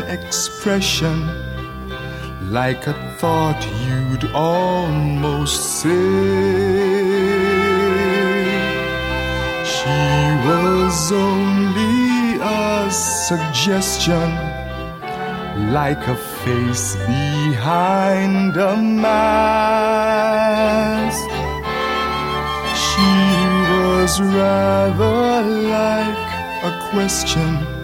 expression, like a thought you'd almost say. She was only a suggestion, like a face behind a mask. She was rather like a question